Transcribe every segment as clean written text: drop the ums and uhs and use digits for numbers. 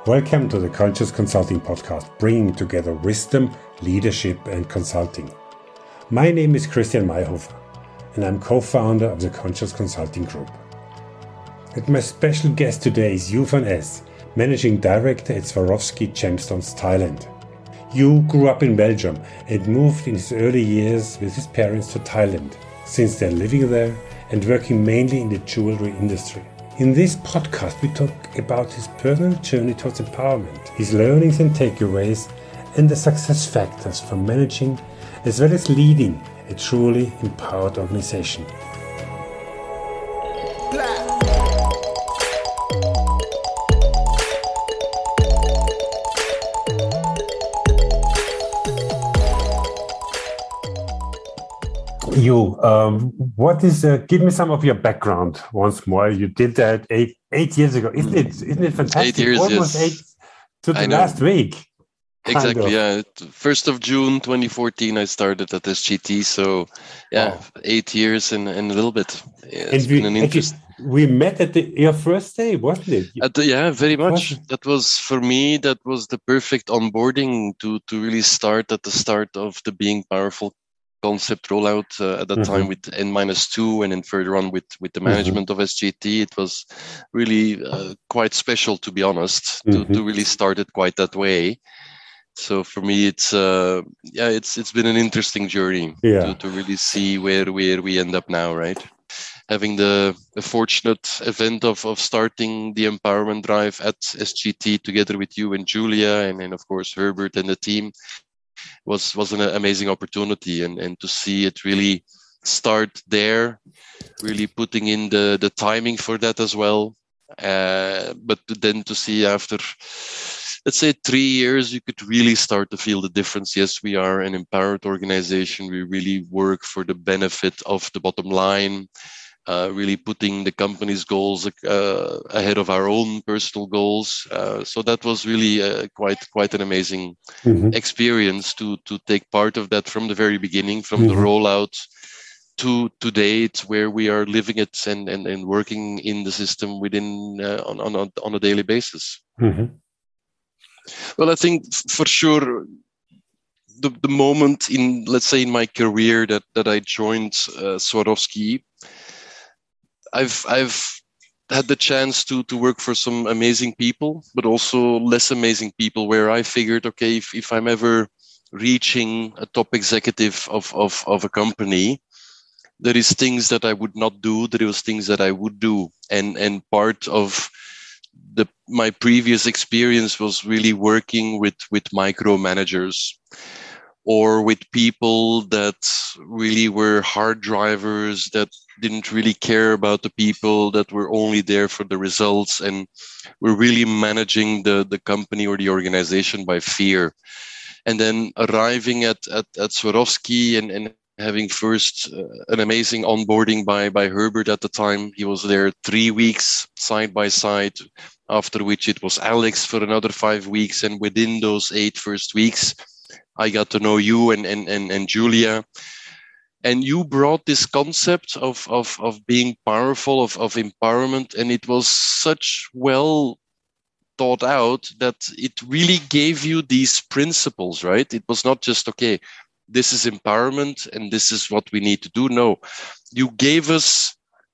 Welcome to the Conscious Consulting Podcast, bringing together wisdom, leadership, and consulting. My name is Christian Mayhofer, and I'm co-founder of the Conscious Consulting Group. And my special guest today is Yu van Es, Managing Director at Swarovski Gemstones, Thailand. Yu grew up in Belgium and moved in his early years with his parents to Thailand, since they're living there and working mainly in the jewelry industry. In this podcast, we talk about his personal journey towards empowerment, his learnings and takeaways, and the success factors for managing as well as leading a truly empowered organization. You, give me some of your background once more. You did that eight years ago. Isn't it fantastic? 8 years, almost yes. 8 to the last week. Exactly, yeah. 1st of June 2014, I started at SGT. So, yeah, wow. 8 years and a little bit. Yeah, it's been an interest. We met at your first day, wasn't it? Yeah, very much. That was, for me, that was the perfect onboarding to really start at the start of the Being Powerful concept rollout at that time with N-2 and then further on with the management of SGT. It was really quite special, to be honest, to really start it quite that way. So for me, it's been an interesting journey to really see where we end up now, right? Having the fortunate event of starting the empowerment drive at SGT together with you and Julia and of course Herbert and the team was an amazing opportunity, and to see it really start there, really putting in the timing for that as well. But then to see after, let's say 3 years, you could really start to feel the difference. Yes, we are an empowered organization. We really work for the benefit of the bottom line, really putting the company's goals ahead of our own personal goals. So that was really quite an amazing experience to take part of that from the very beginning, from the rollout to date, where we are living it and working in the system within on a daily basis. Well, I think for sure the moment in, let's say, in my career that I joined Swarovski, I've had the chance to work for some amazing people, but also less amazing people, where I figured, okay, if I'm ever reaching a top executive of a company, there is things that I would not do, there was things that I would do. And part of my previous experience was really working with micromanagers, or with people that really were hard drivers, that didn't really care about the people, that were only there for the results, and were really managing the company or the organization by fear. And then arriving at Swarovski and having first an amazing onboarding by Herbert at the time. He was there 3 weeks side by side, after which it was Alex for another 5 weeks. And within those 8 first weeks, I got to know you and Julia. And you brought this concept of being powerful, of empowerment, and it was such well thought out that it really gave you these principles, right? It was not just, okay, this is empowerment and this is what we need to do. No, you gave us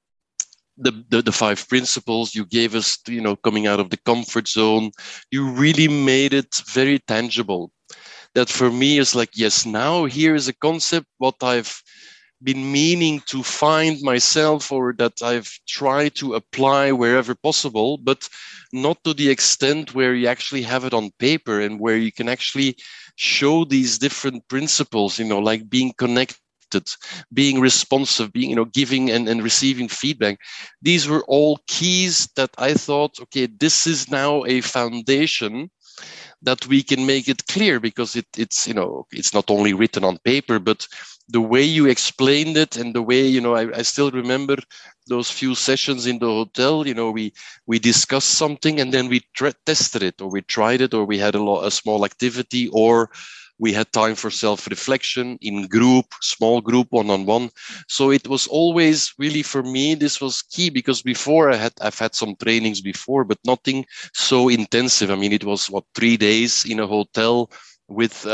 the 5 principles. You gave us, coming out of the comfort zone. You really made it very tangible. That for me is like, yes, now here is a concept, what I've been meaning to find myself, or that I've tried to apply wherever possible, but not to the extent where you actually have it on paper and where you can actually show these different principles, like being connected, being responsive, being, giving and receiving feedback. These were all keys that I thought, okay, this is now a foundation that we can make it clear, because it's not only written on paper, but the way you explained it and the way, I still remember those few sessions in the hotel. We discussed something and then we tested it, or we tried it, or we had a small activity, or We had time for self-reflection in group, small group, one-on-one. So it was always really, for me, this was key, because before I've had some trainings before, but nothing so intensive. I mean, it was 3 days in a hotel with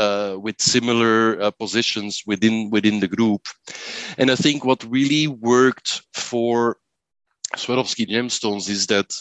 similar positions within the group. And I think what really worked for Swarovski Gemstones is that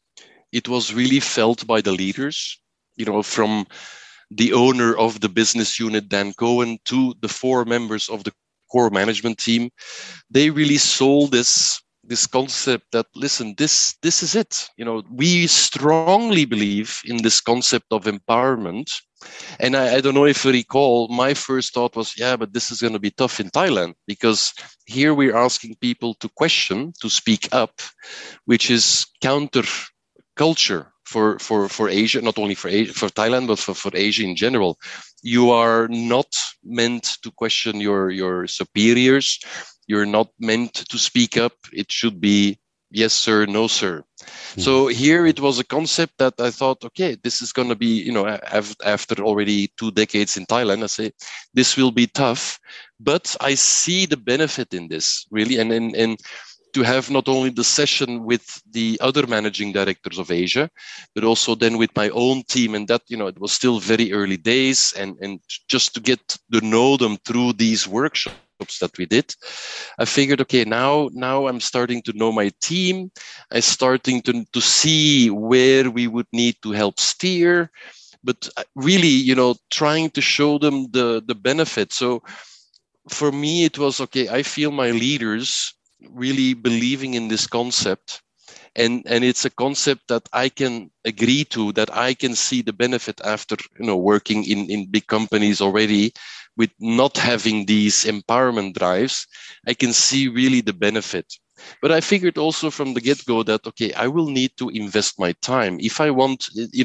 it was really felt by the leaders, from the owner of the business unit, Dan Cohen, to the 4 members of the core management team. They really sold this concept that, listen, this is it. We strongly believe in this concept of empowerment. And I don't know if you recall, my first thought was, but this is going to be tough in Thailand, because here we're asking people to question, to speak up, which is counter culture for Asia, not only for Thailand, but for Asia in general. You are not meant to question your superiors. You're not meant to speak up. It should be yes, sir, no, sir. Mm-hmm. So here it was a concept that I thought, okay, this is going to be, after already 2 decades in Thailand, I say, this will be tough, but I see the benefit in this, really. And to have not only the session with the other managing directors of Asia, but also then with my own team. And that, it was still very early days, and just to get to know them through these workshops that we did, I figured, okay, now I'm starting to know my team. I'm starting to see where we would need to help steer, but really, trying to show them the benefit. So for me, it was, okay, I feel my leaders really believing in this concept, and it's a concept that I can agree to, that I can see the benefit after working in big companies already with not having these empowerment drives. I can see really the benefit. But I figured also from the get-go that, okay, I will need to invest my time if I want,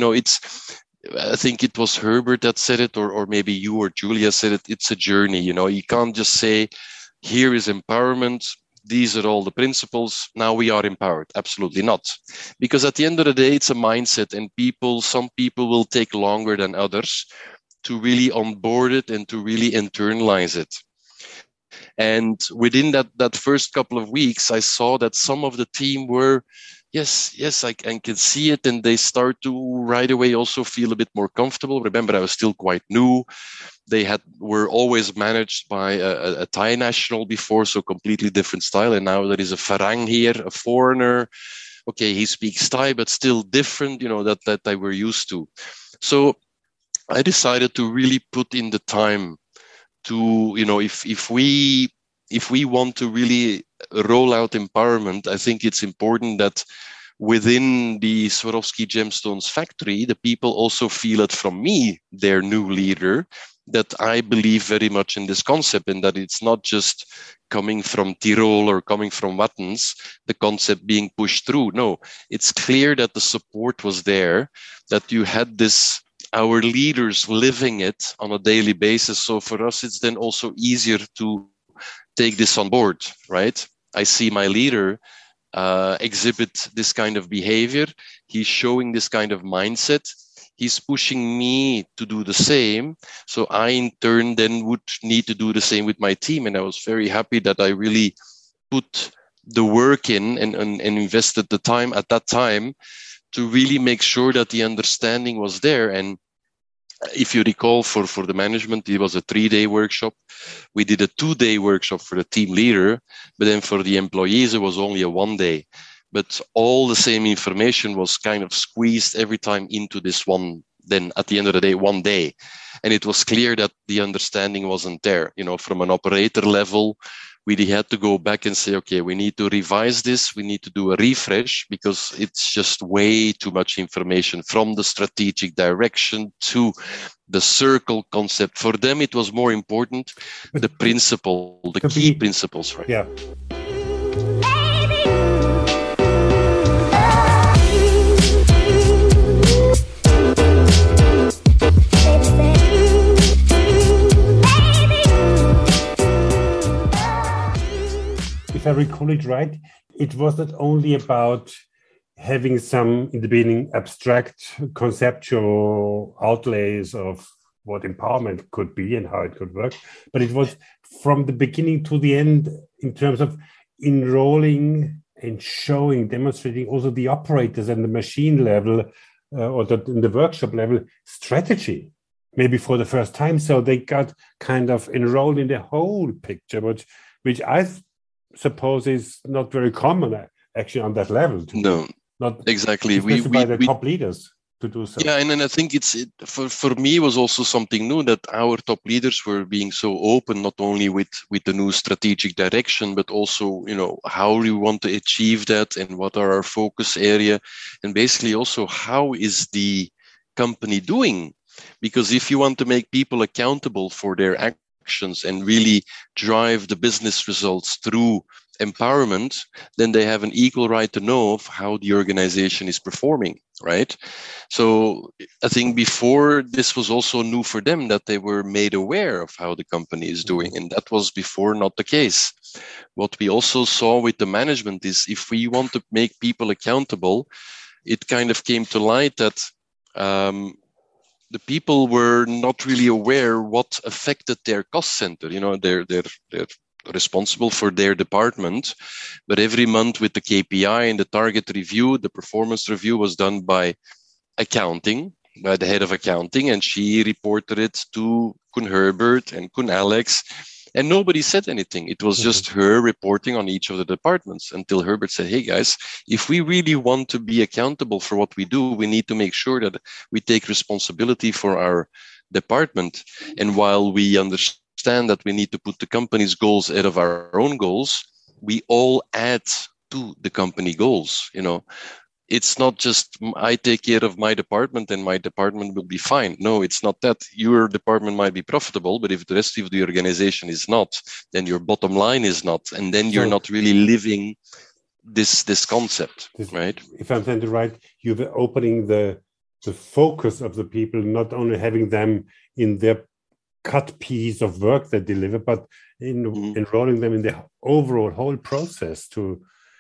I think it was Herbert that said it, or maybe you or Julia said it, it's a journey. You can't just say, here is empowerment, these are all the principles, now we are empowered. Absolutely not. Because at the end of the day, it's a mindset, and some people will take longer than others to really onboard it and to really internalize it. And within that first couple of weeks, I saw that some of the team were, yes, I can see it. And they start to right away also feel a bit more comfortable. Remember, I was still quite new. They were always managed by a Thai national before, so completely different style. And now there is a Farang here, a foreigner. Okay, he speaks Thai, but still different, that they were used to. So I decided to really put in the time to, if we want to really roll out empowerment, I think it's important that within the Swarovski Gemstones factory, the people also feel it from me, their new leader, that I believe very much in this concept, and that it's not just coming from Tirol or coming from Wattens, the concept being pushed through. No, it's clear that the support was there, that you had our leaders living it on a daily basis. So for us, it's then also easier to take this on board, right? I see my leader exhibit this kind of behavior. He's showing this kind of mindset. He's pushing me to do the same. So I, in turn, then would need to do the same with my team. And I was very happy that I really put the work in and invested the time at that time to really make sure that the understanding was there. And if you recall, for the management, it was a 3-day workshop. We did a 2-day workshop for the team leader, but then for the employees, it was only a 1-day. But all the same information was kind of squeezed every time into this one, then at the end of the day, 1 day. And it was clear that the understanding wasn't there. From an operator level, we had to go back and say, okay, we need to revise this. We need to do a refresh, because it's just way too much information from the strategic direction to the circle concept. For them, it was more important, the principle, the key principles, right? Yeah. If I recall it right, it was not only about having some, in the beginning, abstract conceptual outlays of what empowerment could be and how it could work. But it was from the beginning to the end in terms of enrolling and showing, demonstrating also the operators and the machine level in the workshop level strategy, maybe for the first time. So they got kind of enrolled in the whole picture, which I suppose is not very common actually on that level. No, not exactly. Especially by the top leaders to do so. Yeah, and then I think for me was also something new that our top leaders were being so open, not only with the new strategic direction, but also, how we want to achieve that and what are our focus area, and basically also how is the company doing? Because if you want to make people accountable for their actions and really drive the business results through empowerment, then they have an equal right to know of how the organization is performing, right? So I think before this was also new for them, that they were made aware of how the company is doing, and that was before not the case. What we also saw with the management is if we want to make people accountable, it kind of came to light that the people were not really aware what affected their cost center. They're responsible for their department, but every month with the KPI and the target review, the performance review was done by accounting, by the head of accounting, and she reported it to Koen Herbert and Koen Alex, and nobody said anything. It was just her reporting on each of the departments until Herbert said, hey guys, if we really want to be accountable for what we do, we need to make sure that we take responsibility for our department. And while we understand that we need to put the company's goals ahead of our own goals, we all add to the company goals. It's not just I take care of my department and my department will be fine. No, it's not that. Your department might be profitable, but if the rest of the organization is not, then your bottom line is not, and then you're not really living this concept, right? If I'm saying it right, you're opening the focus of the people, not only having them in their cut piece of work they deliver, but enrolling them in the overall whole process to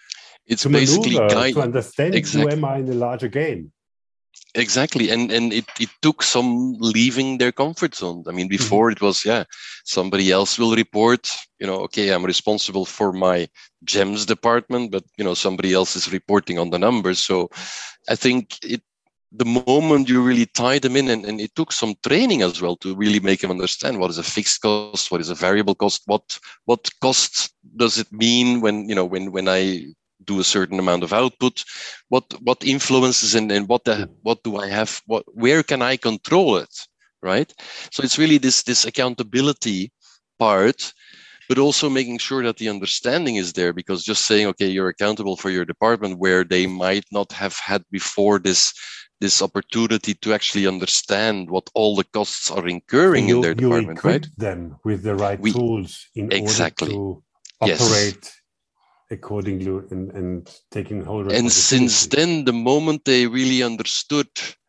basically maneuver, to understand who am I in a larger game. Exactly. And it took some leaving their comfort zone. I mean, before it was, somebody else will report, okay, I'm responsible for my GEMS department, but, somebody else is reporting on the numbers. So I think the moment you really tie them in, and it took some training as well to really make them understand what is a fixed cost, what is a variable cost, what costs does it mean when I do a certain amount of output, what influences and what do I have, where can I control it, right? So it's really this accountability part, but also making sure that the understanding is there, because just saying, okay, you're accountable for your department, where they might not have had before this opportunity to actually understand what all the costs are incurring in their department, right? Them with the right tools in order to operate accordingly and taking hold of it. And since then, the moment they really understood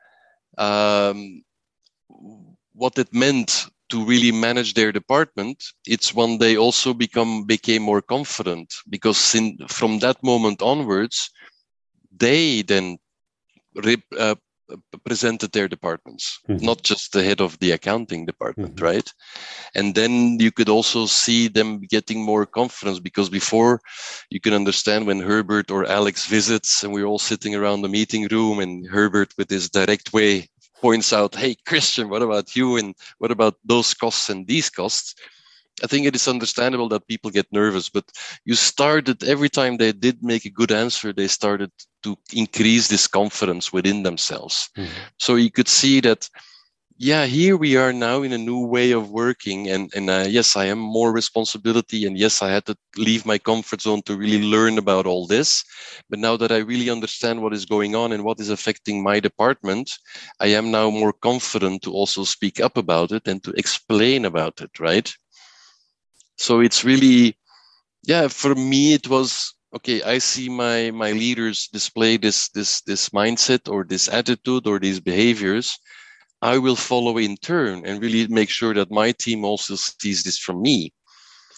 what it meant to really manage their department, it's when they also became more confident, because from that moment onwards, they then presented their departments, not just the head of the accounting department, right? And then you could also see them getting more confidence, because before, you can understand when Herbert or Alex visits and we're all sitting around the meeting room, and Herbert with his direct way points out, hey, Christian, what about you? And what about those costs and these costs? I think it is understandable that people get nervous, but you started, every time they did make a good answer, they started to increase this confidence within themselves. So you could see that, here we are now in a new way of working. And yes, I am more responsibility. And yes, I had to leave my comfort zone to really learn about all this. But now that I really understand what is going on and what is affecting my department, I am now more confident to also speak up about it and to explain about it, right? So it's really, for me, it was, okay, I see my leaders display this mindset or this attitude or these behaviors. I will follow in turn and really make sure that my team also sees this from me.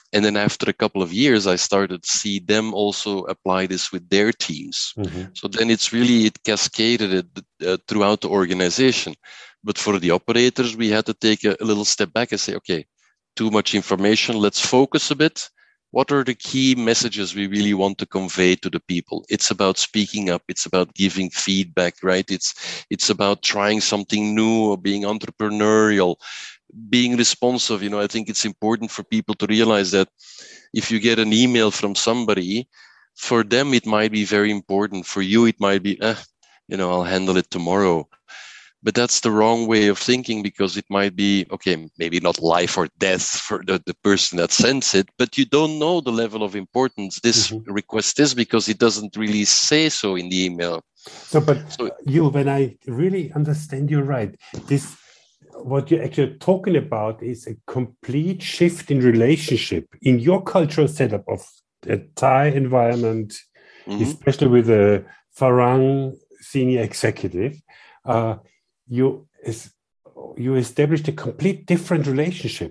And then after a couple of years, I started to see them also apply this with their teams. So then it cascaded it throughout the organization. But for the operators, we had to take a little step back and say, okay, too much information. Let's focus a bit. What are the key messages we really want to convey to the people? It's about speaking up. It's about giving feedback, right? It's about trying something new or being entrepreneurial, being responsive. I think it's important for people to realize that if you get an email from somebody, for them, it might be very important. For you, it might be, I'll handle it tomorrow. But that's the wrong way of thinking, because it might be, okay, maybe not life or death for the person that sends it, but you don't know the level of importance this request is, because it doesn't really say so in the email. When I really understand you right, what you're actually talking about is a complete shift in relationship in your cultural setup of a Thai environment, especially with a Farang senior executive. You established a complete different relationship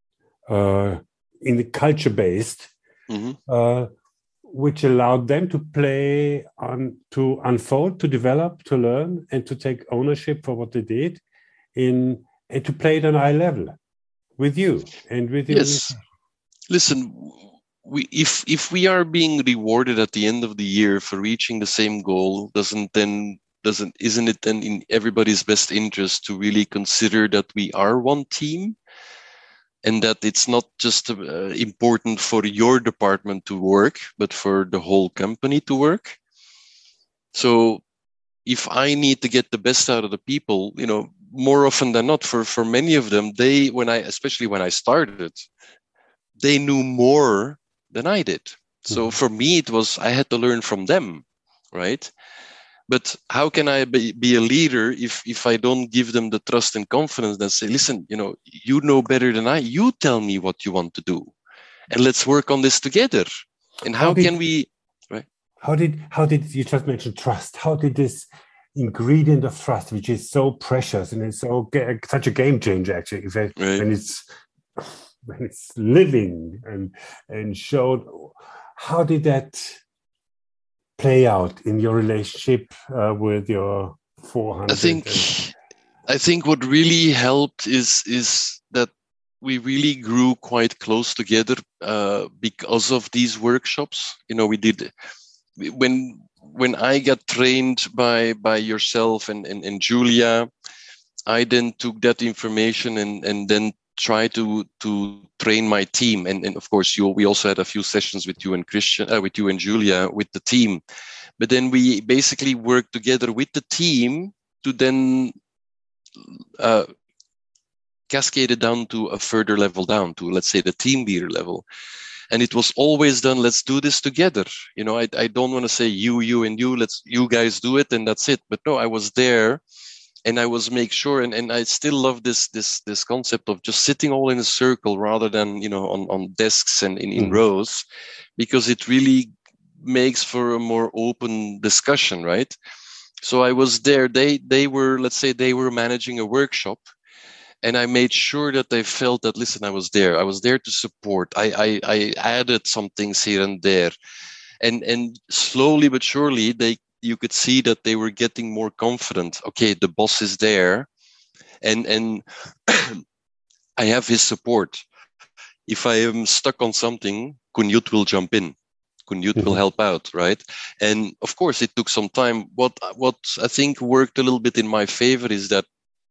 in the culture-based, which allowed them to play on, to unfold, to develop, to learn, and to take ownership for what they did, and to play it on eye level with you and with you. Yes. Listen, if we are being rewarded at the end of the year for reaching the same goal, isn't it then in everybody's best interest to really consider that we are one team, and that it's not just important for your department to work, but for the whole company to work? So if I need to get the best out of the people, more often than not, for many of them, especially when I started, they knew more than I did. So for me, I had to learn from them, right? But how can I be a leader if I don't give them the trust and confidence and say, listen, you know better than I, you tell me what you want to do, and let's work on this together. And how can we, right? How did you just mention trust? How did this ingredient of trust, which is so precious and it's such a game changer, actually, when it's living and shown, how did that play out in your relationship with your 400? I think what really helped is that we really grew quite close together because of these workshops. We did, when I got trained by yourself and Julia, I then took that information and then try to train my team, and of course we also had a few sessions with you and Christian, with you and Julia, with the team. But then we basically worked together with the team to then cascade it down to a further level down to, let's say, the team leader level. And it was always done, let's do this together. I don't want to say you and you guys do it and that's it. But no, I was there. And I was make sure, and I still love this concept of just sitting all in a circle rather than on desks and in rows, because it really makes for a more open discussion, right? So I was there. They were, let's say, they were managing a workshop, and I made sure that they felt that, listen, I was there. I was there to support. I added some things here and there, and slowly but surely you could see that they were getting more confident. Okay, the boss is there, and I have his support. If I am stuck on something, Kunyut will jump in. Kunyut will help out, right? And of course, it took some time. What I think worked a little bit in my favor is that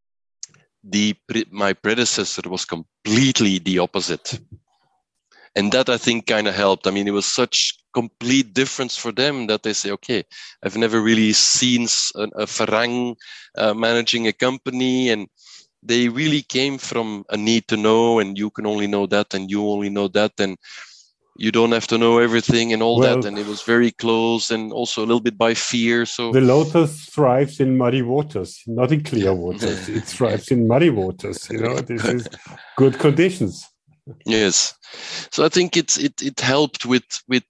my predecessor was completely the opposite. And that, I think, kind of helped. I mean, it was such complete difference for them that they say, okay, I've never really seen a Farang managing a company. And they really came from a need to know, and you can only know that, and you only know that, and you don't have to know everything and all that. And it was very close, and also a little bit by fear. So the lotus thrives in muddy waters, not in clear waters. It thrives in muddy waters. This is good conditions. Yes, so I think it helped with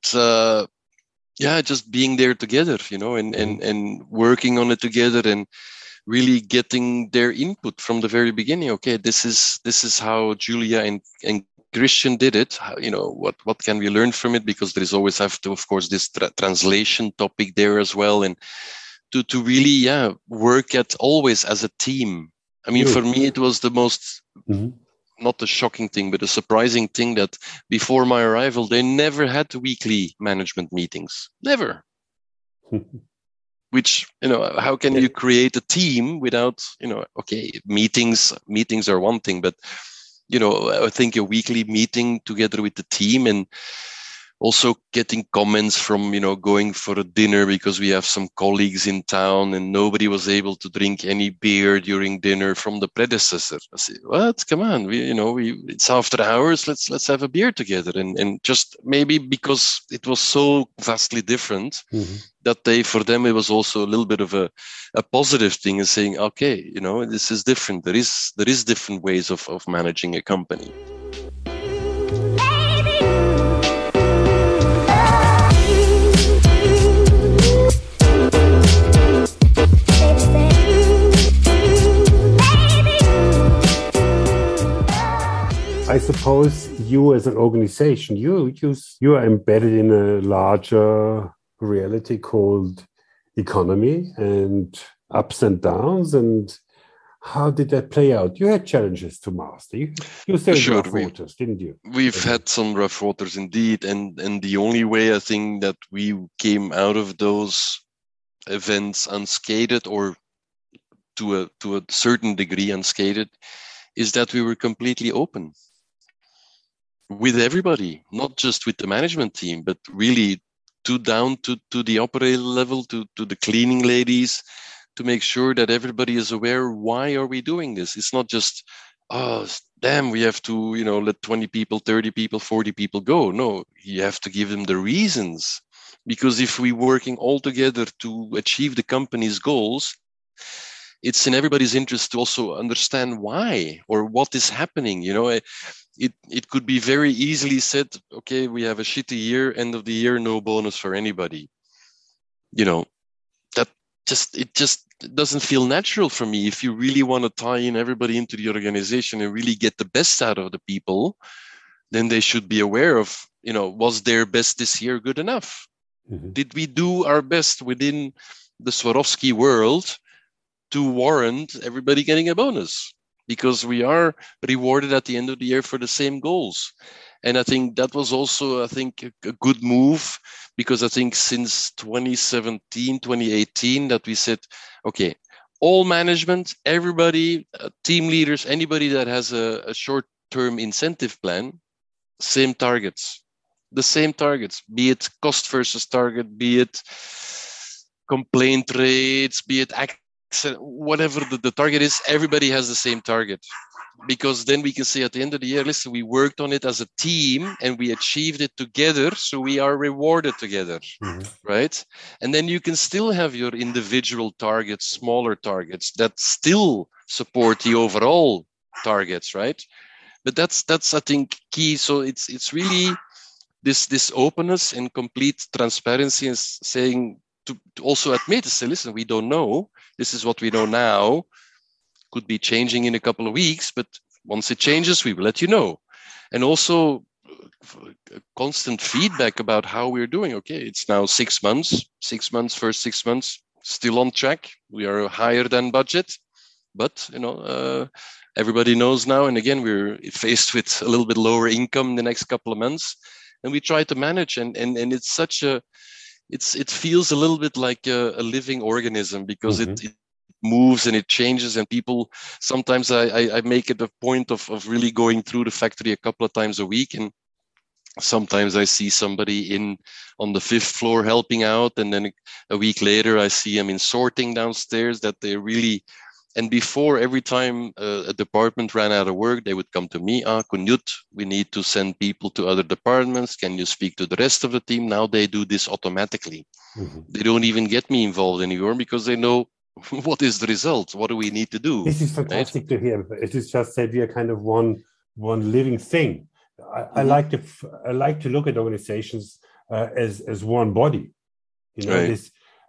just being there together, and working on it together, and really getting their input from the very beginning. Okay, this is how Julia and Christian did it, what can we learn from it? Because there is always have to, of course, this translation topic there as well, and to really, work at always as a team. I mean, for me, it was the most, not a shocking thing, but a surprising thing that before my arrival, they never had weekly management meetings. Never. Which, how can you create a team without, okay, meetings are one thing, but, I think a weekly meeting together with the team, and also getting comments from, going for a dinner because we have some colleagues in town and nobody was able to drink any beer during dinner from the predecessor. I say, what? Come on, it's after hours. Let's have a beer together. And just maybe because it was so vastly different that for them, it was also a little bit of a positive thing, and saying, okay, this is different. There is different ways of managing a company. I suppose you as an organization, you are embedded in a larger reality called economy and ups and downs. And how did that play out? You had challenges to master. You said rough waters, didn't you? We've had some rough waters indeed. And the only way I think that we came out of those events unscathed, or to a certain degree unscathed, is that we were completely open with everybody, not just with the management team, but really down to the operator level, to the cleaning ladies, to make sure that everybody is aware, why are we doing this? It's not just, oh, damn, we have to, let 20 people, 30 people, 40 people go. No, you have to give them the reasons. Because if we're working all together to achieve the company's goals, it's in everybody's interest to also understand why or what is happening. It could be very easily said, okay, we have a shitty year, end of the year, no bonus for anybody. That it just doesn't feel natural for me. If you really want to tie in everybody into the organization and really get the best out of the people, then they should be aware of, was their best this year good enough? Did we do our best within the Swarovski world to warrant everybody getting a bonus? Because we are rewarded at the end of the year for the same goals. And I think that was also, a good move, because I think since 2017, 2018, that we said, okay, all management, everybody, team leaders, anybody that has a short-term incentive plan, same targets, be it cost versus target, be it complaint rates, be it whatever the target is, everybody has the same target. Because then we can say at the end of the year, listen, we worked on it as a team and we achieved it together, so we are rewarded together, right? And then you can still have your individual targets, smaller targets that still support the overall targets, right? But that's I think key. So it's really this openness and complete transparency, and saying to also admit, to say, listen, we don't know. This is what we know now. Could be changing in a couple of weeks, but once it changes, we will let you know. And also constant feedback about how we're doing. Okay, it's now 6 months, first 6 months, still on track. We are higher than budget, but everybody knows now. And again, we're faced with a little bit lower income in the next couple of months, and we try to manage. And it's such a, it feels a little bit like a living organism, because it moves and it changes, and people, sometimes I make it a point of really going through the factory a couple of times a week, and sometimes I see somebody on the 5th floor helping out, and then a week later I see them in sorting downstairs, that they really. And before, every time a department ran out of work, they would come to me, Knut, we need to send people to other departments. Can you speak to the rest of the team? Now they do this automatically. They don't even get me involved anymore, because they know what is the result. What do we need to do? This is fantastic to hear. It is just that we are kind of one living thing. I like to look at organizations as one body. This,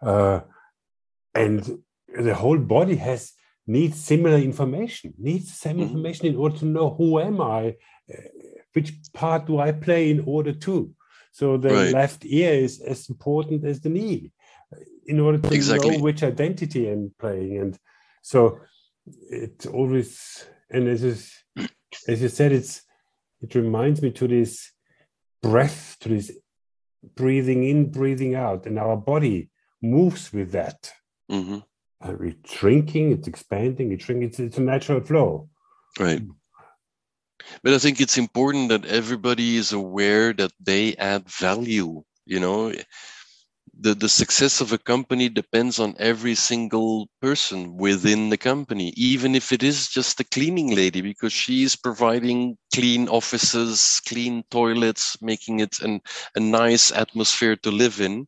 and the whole body needs similar information, in order to know who am I which part do I play in order to? So the left ear is as important as the knee in order to know which identity I'm playing. And so it's always, and as you said, it reminds me to this breath, to this breathing in, breathing out, and our body moves with that. Mm-hmm. And we're shrinking, it's expanding, it's shrinking, it's a natural flow. Right. But I think it's important that everybody is aware that they add value. You know, the success of a company depends on every single person within the company, even if it is just a cleaning lady, because she's providing clean offices, clean toilets, making it a nice atmosphere to live in,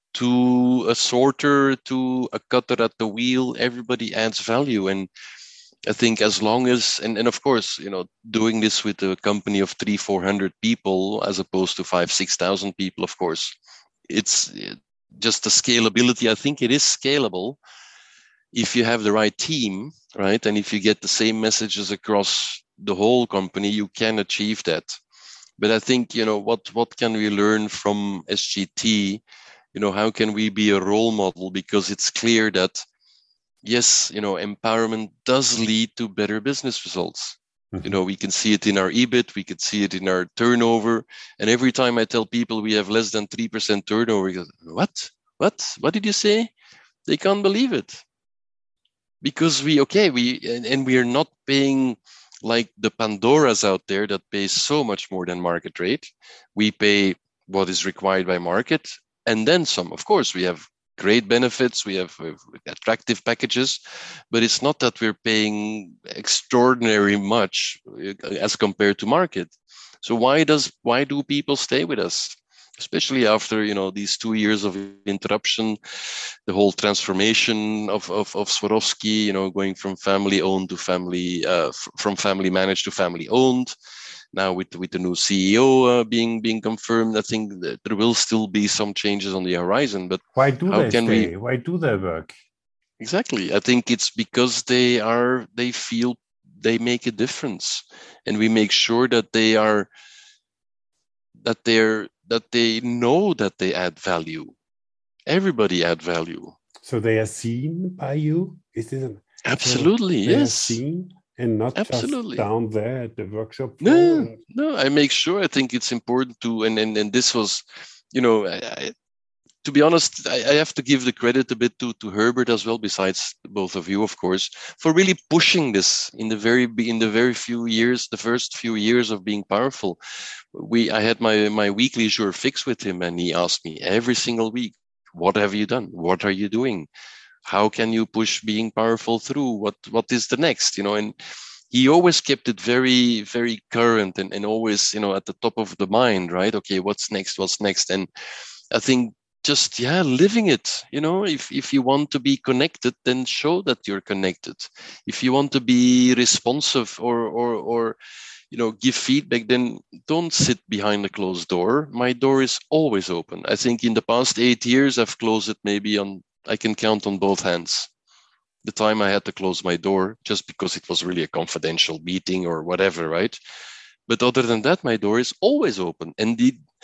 to a sorter, to a cutter at the wheel. Everybody adds value. And I think as long as, and of course, you know, doing this with a company of 300-400 people as opposed to 5,000-6,000 people, of course, it's just the scalability. I think it is scalable if you have the right team, right? And if you get the same messages across the whole company, you can achieve that. But I think, you know, what can we learn from SGT? You know, how can we be a role model? Because it's clear that yes, you know, empowerment does lead to better business results. Mm-hmm. You know, we can see it in our EBIT, we could see it in our turnover. And every time I tell people we have less than 3% turnover, we go, what did you say? They can't believe it. Because we are not paying like the Pandoras out there that pay so much more than market rate. We pay what is required by market and then some. Of course, we have great benefits, we have attractive packages, but it's not that we're paying extraordinary much as compared to market. So why do people stay with us? Especially after, you know, these 2 years of interruption, the whole transformation of Swarovski, you know, going from family owned to family, from family managed to family owned. Now with the new CEO being confirmed, I think that there will still be some changes on the horizon. But why do they stay? Why do they work? Exactly. I think it's because they feel they make a difference, and we make sure that they know that they add value. Everybody add value. So they are seen by you? Is this absolutely they yes? Are seen and not absolutely just down there at the workshop floor? No. I make sure. I think it's important to, and this was, you know, to be honest, I have to give the credit a bit to Herbert as well, besides both of you, of course, for really pushing this in the very few years, the first few years of being powerful. I had my weekly jour fix with him, and he asked me every single week, what have you done? What are you doing? How can you push being powerful through? What is the next? You know, and he always kept it very, very current and always, you know, at the top of the mind, right? Okay, what's next? And I think just living it, you know, if you want to be connected, then show that you're connected. If you want to be responsive or you know, give feedback, then don't sit behind a closed door. My door is always open. I think in the past 8 years, I've closed it I can count on both hands the time I had to close my door, just because it was really a confidential meeting or whatever, right? But other than that, my door is always open. And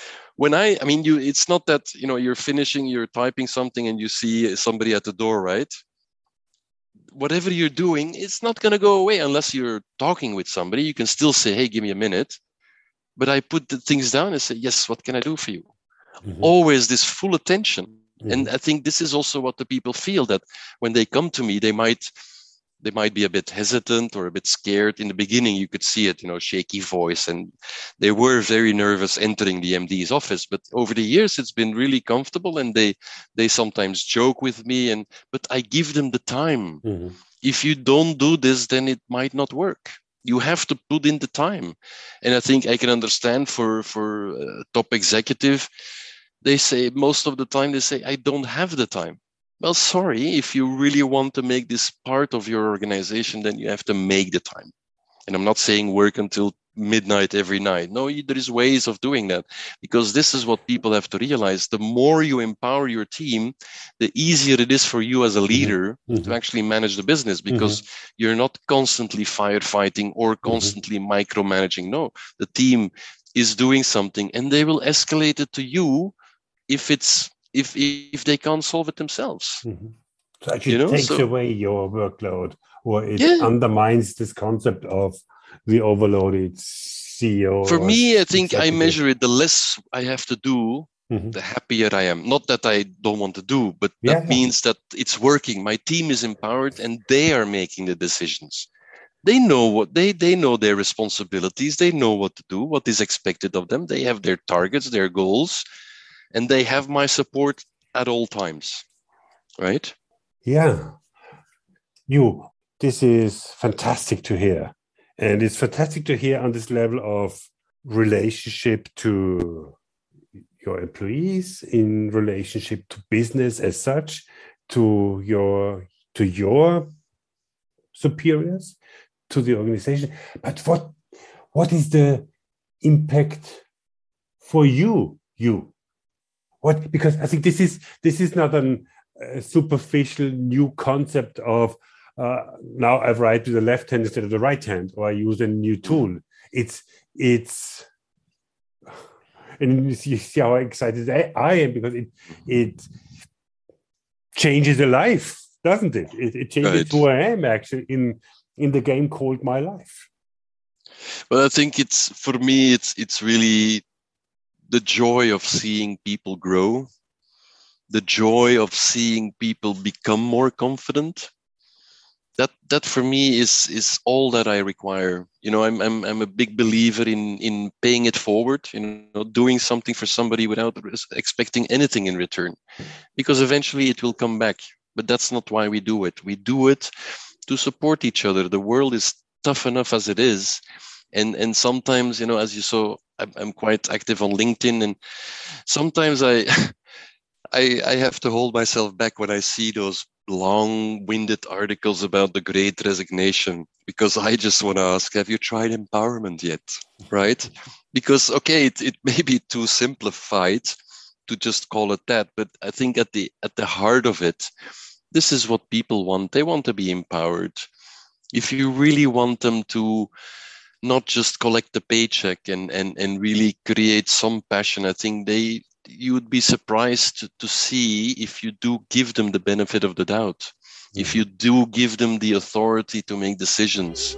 it's not that, you know, you're typing something and you see somebody at the door, right? Whatever you're doing, it's not going to go away unless you're talking with somebody. You can still say, hey, give me a minute. But I put the things down and say, yes, what can I do for you? Mm-hmm. Always this full attention. Mm-hmm. And I think this is also what the people feel, that when they come to me, they might be a bit hesitant or a bit scared. In the beginning, you could see it, you know, shaky voice, and they were very nervous entering the MD's office. But over the years, it's been really comfortable, and they sometimes joke with me, but I give them the time. Mm-hmm. If you don't do this, then it might not work. You have to put in the time. And I think I can understand for top executive, most of the time they say, I don't have the time. Well, sorry, if you really want to make this part of your organization, then you have to make the time. And I'm not saying work until midnight every night. No, there is ways of doing that, because this is what people have to realize. The more you empower your team, the easier it is for you as a leader to actually manage the business, because you're not constantly firefighting or constantly micromanaging. No, the team is doing something and they will escalate it to you if they can't solve it themselves. So actually it takes away your workload, or it undermines this concept of the overloaded CEO. For me, I think I measure it, the less I have to do, the happier I am. Not that I don't want to do, but that means that it's working. My team is empowered and they are making the decisions. They know they know their responsibilities. They know what to do, what is expected of them. They have their targets, their goals, and they have my support at all times. Right? Yeah. This is fantastic to hear. And it's fantastic to hear on this level of relationship to your employees, in relationship to business as such, to your superiors, to the organization. But what is the impact for you? What? Because I think this is not a superficial new concept of now I write with the left hand instead of the right hand, or I use a new tool. It's and you see how excited I am, because it changes a life, doesn't it? It changes who I am actually in the game called my life. Well, I think for me it's really the joy of seeing people grow, the joy of seeing people become more confident. That for me is all that I require. I'm a big believer in paying it forward, doing something for somebody without expecting anything in return, because eventually it will come back. But that's not why we do it. We do it to support each other. The world is tough enough as it is. And sometimes, as you saw, I'm quite active on LinkedIn, and sometimes I have to hold myself back when I see those long-winded articles about the Great Resignation, because I just want to ask, have you tried empowerment yet? Right? Because, okay, it may be too simplified to just call it that, but I think at the heart of it, this is what people want. They want to be empowered. If you really want them to not just collect the paycheck and really create some passion, I think you would be surprised to see if you do give them the benefit of the doubt, if you do give them the authority to make decisions.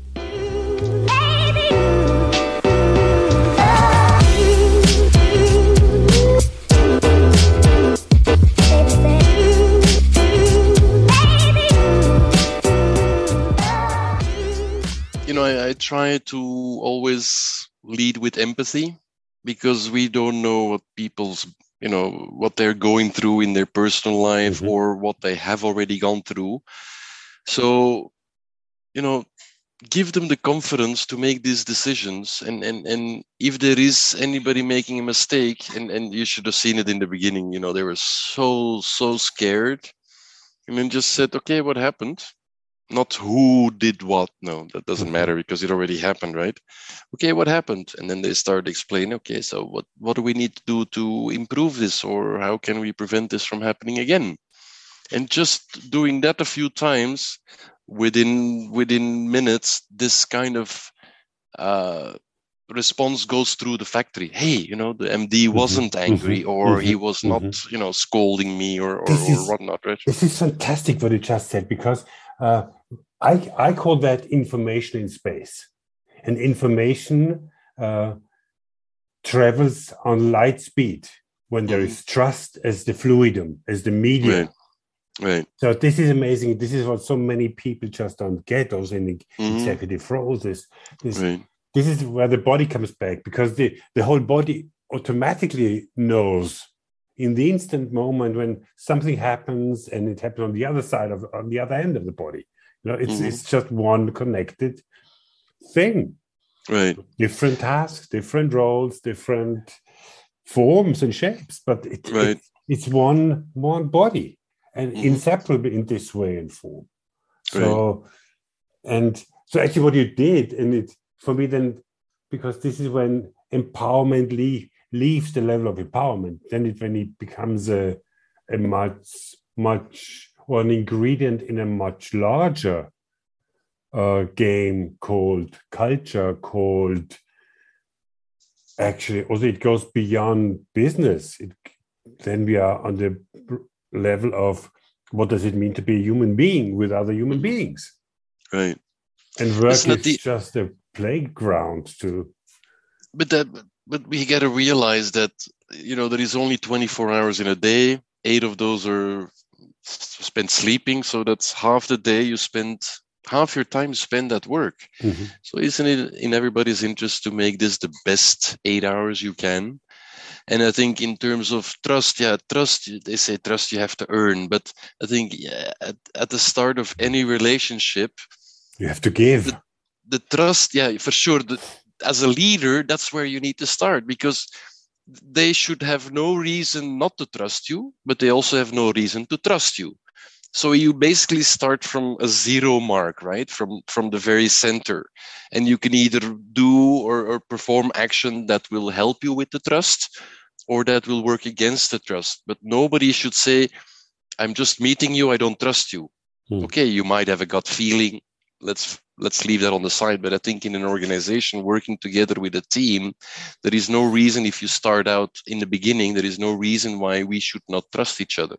I try to always lead with empathy, because we don't know what people's, what they're going through in their personal life or what they have already gone through. So, give them the confidence to make these decisions. And if there is anybody making a mistake, and you should have seen it in the beginning, they were so scared, and then just said, okay, what happened? Not who did what. No, that doesn't matter, because it already happened, right? Okay, what happened? And then they started explaining, okay, so what do we need to do to improve this, or how can we prevent this from happening again? And just doing that a few times, within minutes, this kind of response goes through the factory. Hey, the MD wasn't angry, or he was not, scolding me or whatnot, right? This is fantastic what you just said, because I call that information in space. And information travels on light speed when there is trust as the fluidum, as the medium. Right. So this is amazing. This is what so many people just don't get, also in executive roles. This is where the body comes back, because the whole body automatically knows in the instant moment when something happens, and it happens on the other side on the other end of the body. It's just one connected thing. Right. Different tasks, different roles, different forms and shapes, but it's one body, and inseparable in this way and form. So, so actually what you did, and it for me then because this is when empowerment leaves the level of empowerment. Then when it becomes a much or an ingredient in a much larger game called culture, called actually also it goes beyond business. Then we are on the level of what does it mean to be a human being with other human beings, right? And work is just a playground to. But we got to realize that there is only 24 hours in a day. 8 of those are spent sleeping, so that's half the day you spend. Half your time spent at work. Mm-hmm. So isn't it in everybody's interest to make this the best 8 hours you can? And I think in terms of trust, they say trust you have to earn. But I think at the start of any relationship, you have to give. The trust, for sure. As a leader, that's where you need to start, because they should have no reason not to trust you, but they also have no reason to trust you. So you basically start from a zero mark, right? From the very center. And you can either do or perform action that will help you with the trust, or that will work against the trust. But nobody should say, I'm just meeting you, I don't trust you. Okay, you might have a gut feeling. Let's leave that on the side. But I think in an organization working together with a team, there is no reason, if you start out in the beginning, there is no reason why we should not trust each other.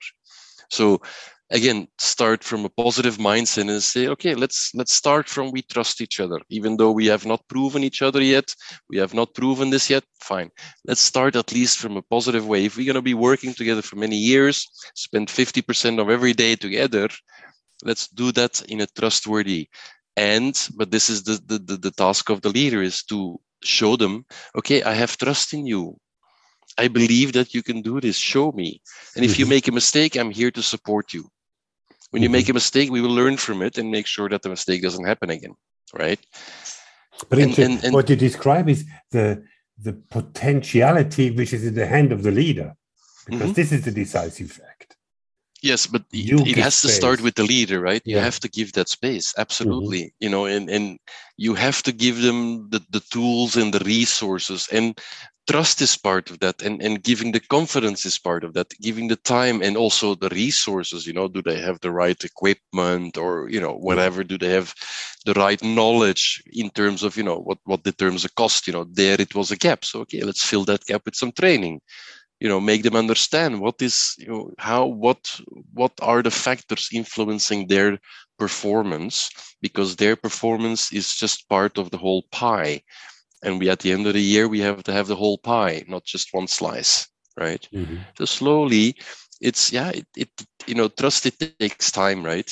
So again, start from a positive mindset and say, okay, let's start from we trust each other. Even though we have not proven each other yet, we have not proven this yet, fine. Let's start at least from a positive way. If we're going to be working together for many years, spend 50% of every day together, let's do that in a trustworthy. But this is the task of the leader, is to show them, okay, I have trust in you. I believe that you can do this. Show me. And if you make a mistake, I'm here to support you. When you make a mistake, we will learn from it and make sure that the mistake doesn't happen again, right? But what you describe is the potentiality which is in the hand of the leader, because this is the decisive fact. Yes, but it has to start with the leader, right? You have to give that space, absolutely. And you have to give them the tools and the resources, and trust is part of that, and giving the confidence is part of that, giving the time and also the resources. Do they have the right equipment, or whatever? Do they have the right knowledge in terms of what determines the cost? There it was a gap, so okay, let's fill that gap with some training. Make them understand what are the factors influencing their performance, because their performance is just part of the whole pie. And at the end of the year, we have to have the whole pie, not just one slice, right? So slowly, trust, it takes time, right?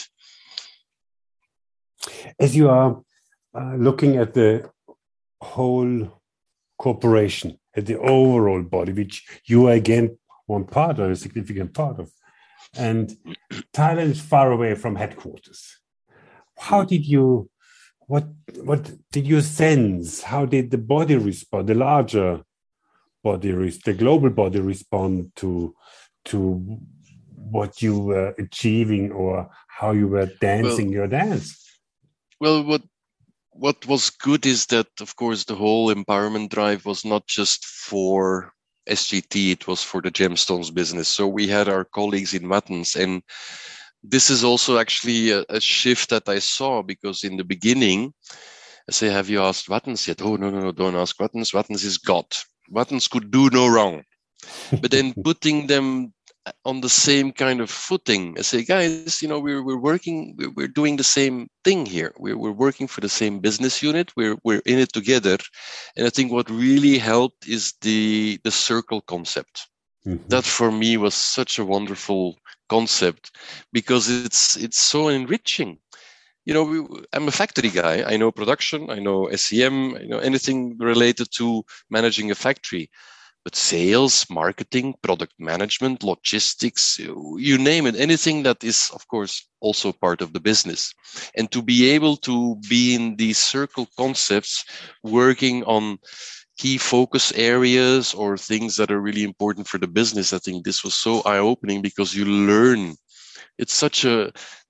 As you are looking at the whole corporation, at the overall body, which you are again one part or a significant part of, and Thailand is far away from headquarters. How did you? What did you sense? How did the body respond? The larger body, the global body, respond to what you were achieving, or how you were dancing your dance? Well, what was good is that, of course, the whole empowerment drive was not just for SGT; it was for the Gemstones business. So we had our colleagues in Wattens, and this is also actually a shift that I saw, because in the beginning, I say, have you asked Wattens yet? Oh, no, don't ask Wattens. Wattens is God. Wattens could do no wrong. But then putting them on the same kind of footing, I say, guys, we're working, we're doing the same thing here. We're working for the same business unit. We're in it together. And I think what really helped is the circle concept. That for me was such a wonderful concept, because it's so enriching. I'm a factory guy. I know production, I know SEM, I know anything related to managing a factory. But sales, marketing, product management, logistics, you name it, anything that is, of course, also part of the business. And to be able to be in these circle concepts, working on key focus areas or things that are really important for the business, I think this was so eye-opening, because you learn. It's such a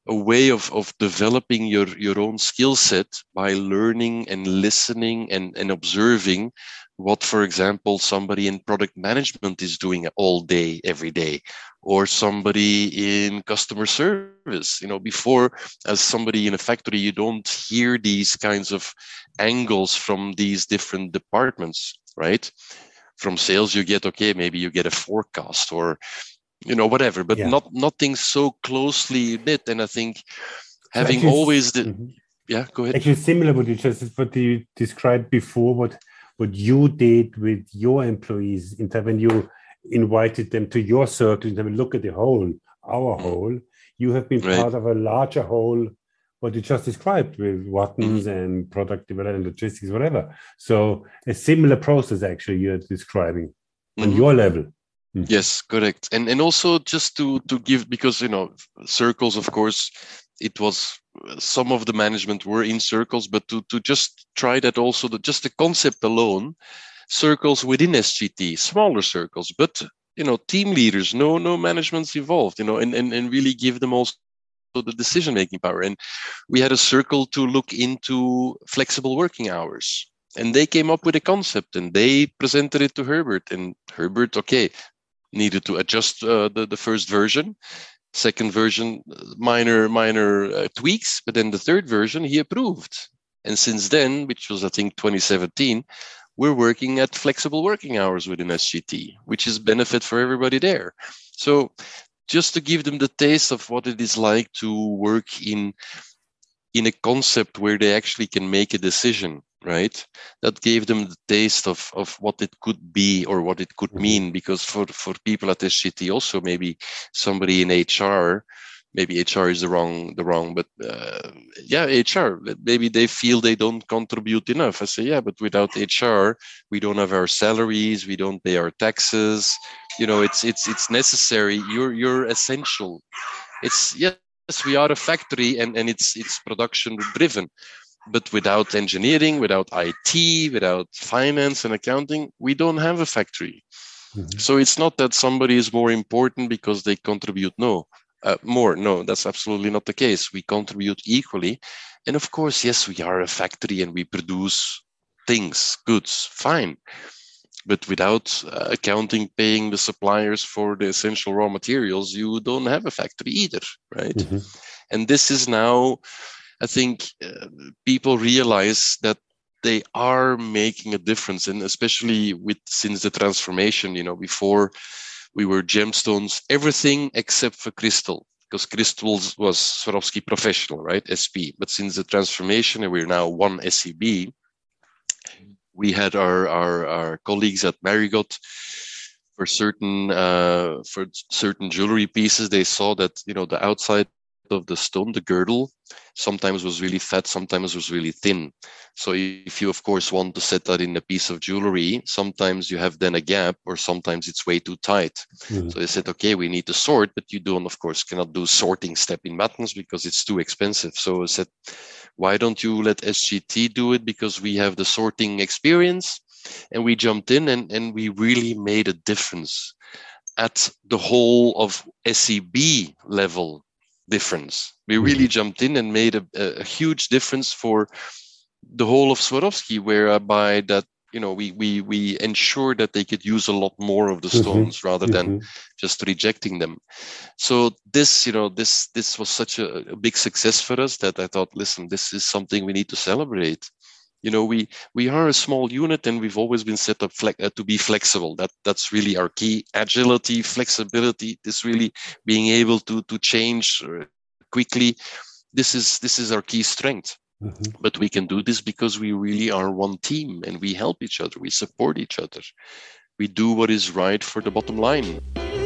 a way of developing your own skill set by learning and listening and observing what, for example, somebody in product management is doing all day, every day, or somebody in customer service. Before, as somebody in a factory, you don't hear these kinds of angles from these different departments, right? From sales, you get, okay, maybe you get a forecast or whatever, but Yeah. nothing so closely knit. And I think So having actually, always mhm. yeah, go ahead. Actually similar what you described before, what you did with your employees in time when you invited them to your circle and have a look at the whole, our whole. You have been Right. part of a larger whole, what you just described with Wattens Mhm. and product development, logistics, whatever. So a similar process actually you're describing on Mhm. your level. Mhm. Yes, correct. And also just to give, because circles, of course, it was some of the management were in circles, but to just try that also, just the concept alone, circles within SGT, smaller circles, but team leaders, no management's involved, and really give them also the decision making power. And we had a circle to look into flexible working hours. And they came up with a concept and they presented it to Herbert. And Herbert, okay, needed to adjust the first version. Second version, minor tweaks, but then the third version he approved. And since then, which was I think 2017, we're working at flexible working hours within SGT, which is benefit for everybody there. So just to give them the taste of what it is like to work in a concept where they actually can make a decision, right? That gave them the taste of what it could be or what it could Mhm. mean. Because for people at SGT, also maybe somebody in HR, maybe HR is the wrong, but yeah, HR, maybe they feel they don't contribute enough. I say, yeah, but without HR, we don't have our salaries, we don't pay our taxes. It's necessary. You're essential. It's, yes, we are a factory and it's production driven, but without engineering, without IT, without finance and accounting, we don't have a factory. Mhm. So it's not that somebody is more important because they contribute more. No, that's absolutely not the case. We contribute equally. And of course, yes, we are a factory and we produce things, goods, fine. But without accounting, paying the suppliers for the essential raw materials, you don't have a factory either, right? Mhm. And this is now, I think, people realize that they are making a difference, and especially since the transformation. Before we were gemstones, everything except for crystal, because crystal was Swarovski professional, right? SP. But since the transformation, and we're now one SEB, we had our colleagues at Marigot for certain jewelry pieces. They saw that the outside of the stone, the girdle, sometimes was really fat, sometimes was really thin. So if you of course want to set that in a piece of jewelry, sometimes you have then a gap, or sometimes it's way too tight. Mhm. So they said, okay, we need to sort, but you don't, of course, cannot do sorting step in buttons because it's too expensive. So I said, why don't you let SGT do it? Because we have the sorting experience. And we jumped in and we really made a difference at the whole of SEB level difference. We really Mhm. jumped in and made a huge difference for the whole of Swarovski, whereby that we ensured that they could use a lot more of the Mhm. stones rather than Mhm. just rejecting them. So this was such a big success for us that I thought, listen, this is something we need to celebrate. We are a small unit and we've always been set up to be flexible. That's really our key: agility, flexibility. This really being able to change quickly. This is our key strength. Mhm. But we can do this because we really are one team and we help each other. We support each other. We do what is right for the bottom line.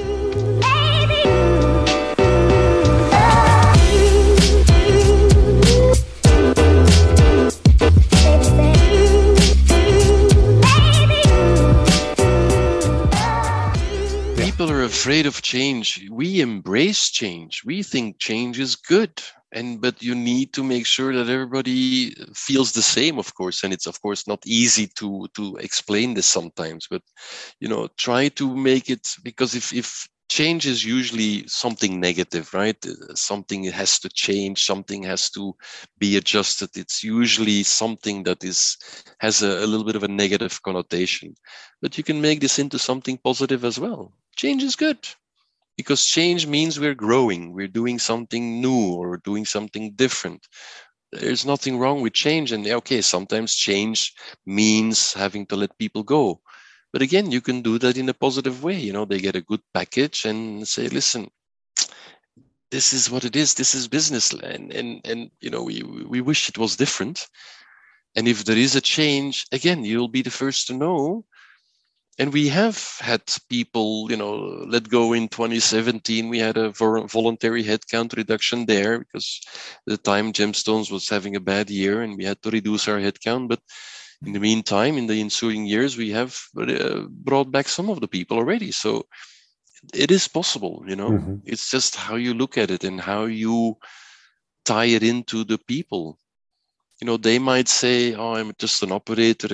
Yeah. People are afraid of change. We embrace change. We think change is good. But you need to make sure that everybody feels the same, of course. And it's of course not easy to explain this sometimes, but try to make it, because if change is usually something negative, right? Something has to change, something has to be adjusted. It's usually something that has a little bit of a negative connotation. But you can make this into something positive as well. Change is good because change means we're growing, we're doing something new or doing something different. There's nothing wrong with change. And okay, sometimes change means having to let people go. But again, you can do that in a positive way. They get a good package and say, listen, this is what it is. This is business. And we wish it was different. And if there is a change, again, you'll be the first to know. And we have had people, let go in 2017. We had a voluntary headcount reduction there because at the time Gemstones was having a bad year and we had to reduce our headcount. But in the meantime, in the ensuing years, we have brought back some of the people already. So it is possible, Mm-hmm. It's just how you look at it and how you tie it into the people. They might say, "Oh, I'm just an operator.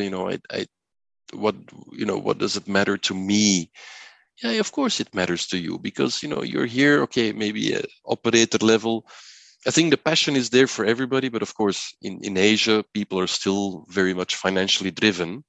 What does it matter to me?" Yeah, of course it matters to you because, you're here, okay, maybe at operator level. I think the passion is there for everybody, but of course in Asia, people are still very much financially driven.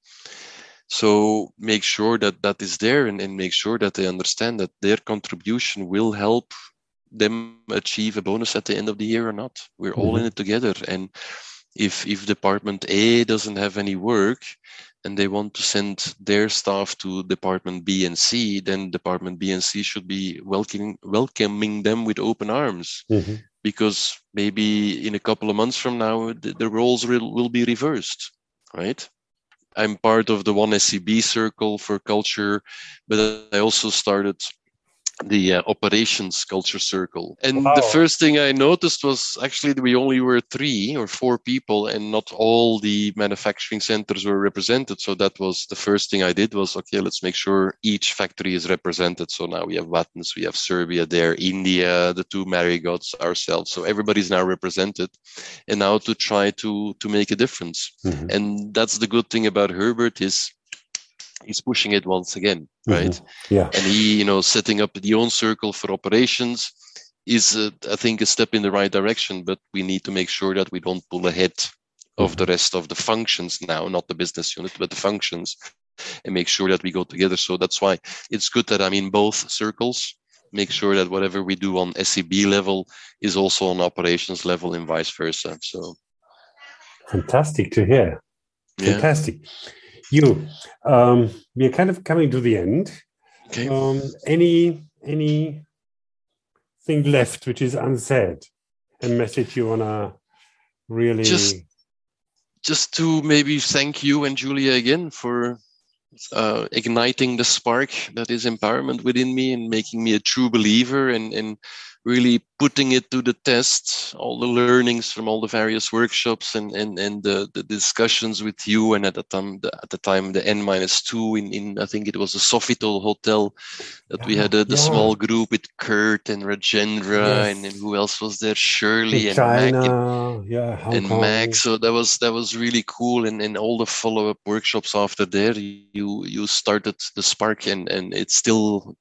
So make sure that that is there and make sure that they understand that their contribution will help them achieve a bonus at the end of the year or not. We're all in it together. And if Department A doesn't have any work and they want to send their staff to Department B and C, then Department B and C should be welcoming them with open arms. Mm-hmm. Because maybe in a couple of months from now, the roles will be reversed, right? I'm part of the One SEB circle for culture, but I also started the operations culture circle. And Wow. the first thing I noticed was actually that we only were 3 or 4 people and not all the manufacturing centers were represented. So that was the first thing I did was, okay, let's make sure each factory is represented. So now we have Wattens, we have Serbia there, India, the 2 Marigots, ourselves. So everybody's now represented. And now to try to make a difference. Mm-hmm. And that's the good thing about Herbert is he's pushing it once again, right? Mm-hmm. Yeah. And he, setting up the own circle for operations is, I think, a step in the right direction. But we need to make sure that we don't pull ahead of the rest of the functions now, not the business unit, but the functions, and make sure that we go together. So that's why it's good that I'm in both circles. Make sure that whatever we do on SEB level is also on operations level and vice versa. So fantastic to hear. Yeah. Fantastic. We are kind of coming to the end. Okay. Anything left which is unsaid? A message you wanna really just to maybe thank you and Julia again for igniting the spark that is empowerment within me and making me a true believer and really putting it to the test, all the learnings from all the various workshops and the discussions with you. And at the time, the N-2 in I think it was the Sofitel Hotel that we had the small group with Kurt and Rajendra and who else was there? Shirley and China, Mac and Mac. So that was really cool. And all the follow-up workshops after there, you started the spark and it's still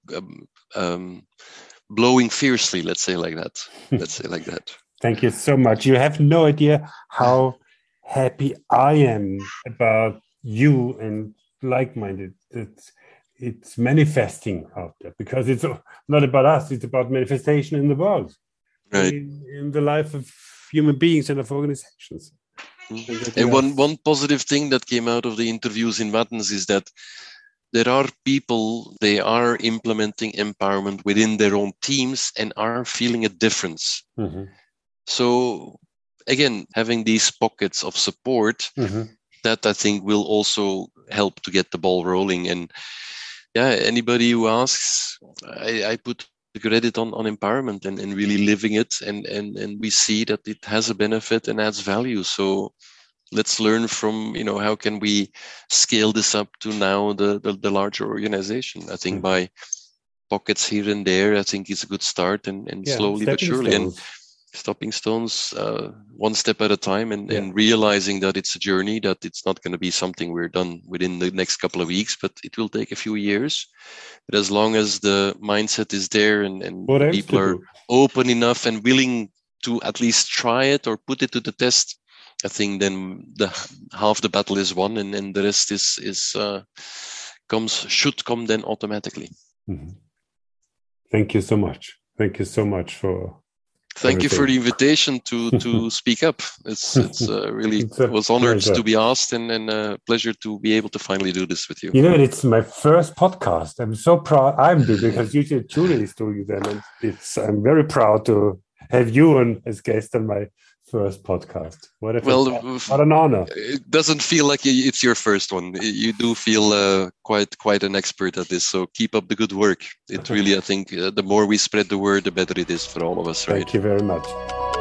blowing fiercely, let's say like that. Thank you so much. You have no idea how happy I am about you and like-minded. It's manifesting out there because it's not about us. It's about manifestation in the world, right? In the life of human beings and of organizations. And one positive thing that came out of the interviews in Wattens is that there are people, they are implementing empowerment within their own teams and are feeling a difference. Mm-hmm. So again, having these pockets of support, that I think will also help to get the ball rolling. And anybody who asks, I put the credit on empowerment and really living it. And we see that it has a benefit and adds value. So let's learn from, how can we scale this up to now the larger organization. I think by pockets here and there, I think it's a good start and slowly but surely. Stepping stones, one step at a time, and realizing that it's a journey, that it's not going to be something we're done within the next couple of weeks, but it will take a few years. But as long as the mindset is there and people are open enough and willing to at least try it or put it to the test, I think then half the battle is won, and the rest should come then automatically. Mm-hmm. Thank you so much. Thank you so much for. Thank you for the invitation to speak up. It's really was honored to be asked, and a pleasure to be able to finally do this with you. You know, it's my first podcast. I'm so proud. I'm doing because usually Julie is doing them, and I'm very proud to have you on as guest on my first podcast. What an honor! It doesn't feel like it's your first one. You do feel quite an expert at this. So keep up the good work. It really, I think, the more we spread the word, the better it is for all of us. Right? Thank you very much.